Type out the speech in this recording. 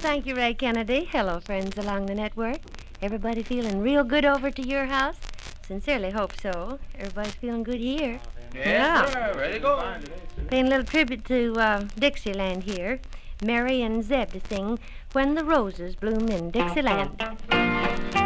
Thank you, Ray Kennedy. Hello, friends along the network. Everybody feeling real good over to your house? Sincerely hope so. Everybody's feeling good here. Yeah. Sure. Ready to go. Paying a little tribute to Dixieland here. Mary and Zeb to sing When the Roses Bloom in Dixieland.